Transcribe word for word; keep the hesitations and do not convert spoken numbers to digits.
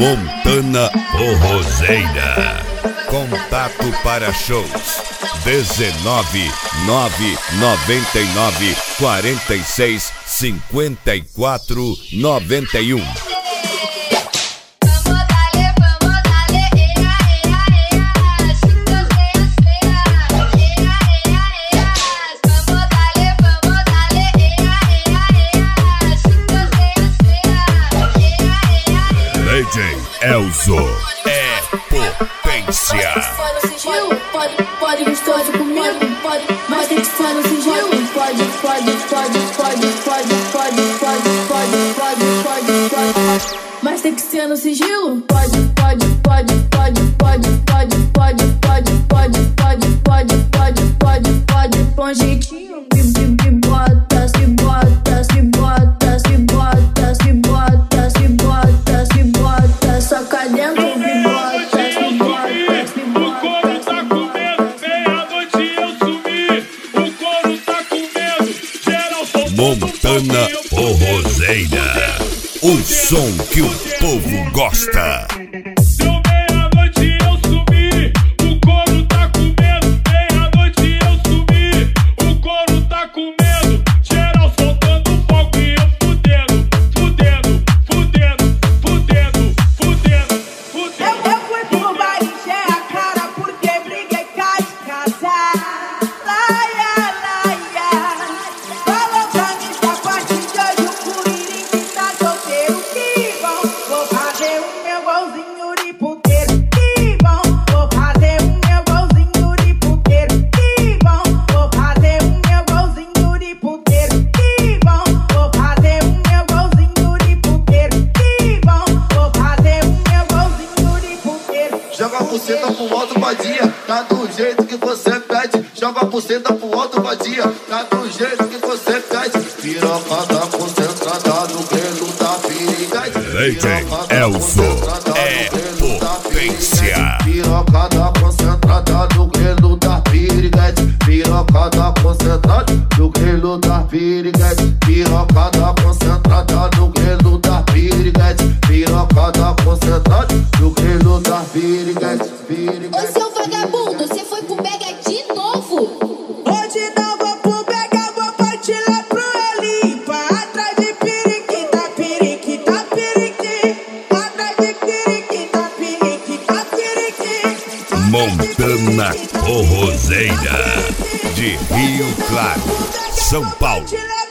Montana Forrozeira. Contato para shows dezenove, nove noventa e nove, quarenta e seis, cinquenta e quatro, noventa e um. D J Elzo é potência. Pode, pode gostoso comigo, pode, mas tem que ser no sigilo. Pode, pode, pode, pode, pode, pode, pode, pode, pode, pode, pode, mas tem que ser no sigilo. Pode, pode, pode, pode, pode, pode, pode, pode, pode, pode, pode, pode, pode, pode, com jeitinho. Se bota, se bota, se bota, se bota, se bota, se bota, se bota, só cá dentro. Montana Forrozeira, o som que o povo gosta. Deu meia-noite eu sumi, o couro tá com medo. Meia-noite eu sumi, o couro tá com medo. Geral soltando fogo e eu fudendo, fudendo, fudendo, fudendo, fudendo, fudendo. Eu, eu fui pro bar encher a cara porque briguei cá de casa. Laia, laia, falou pra mim que a partir de hoje o Curirim tá solteiro. Que bom, vou fazer o meu golzinho de puteiro. Que bom, vou fazer o meu golzinho de puteiro. Que bom, vou fazer o meu golzinho de puteiro. Que bom, vou fazer o meu golzinho de puteiro. Que bom, vou fazer o meu golzinho de puteiro. Joga a buceta pro alto, vadia, tá do jeito que você pede. Joga a buceta pro alto, vadia, tá do jeito que você pede. Piroca tá concentrada no grelo da piriguete. D J Elzo é potência. Piroca tá concentrada no grelo da piriguete. Piroca tá concentrada no grelo da piriguete. Piroca tá concentrada no grelo da piriguete. Piroca tá concentrada no grelo da piriguete. Ô seu vagabundo, você foi pro Mega de novo? Hoje não vou pro Mega, vou partir lá pro Elipa. Atrás de periquita, periquita, periqui. Atrás de periquita, periquita, periqui. Montana Forrozeira, de Rio Claro, São Paulo.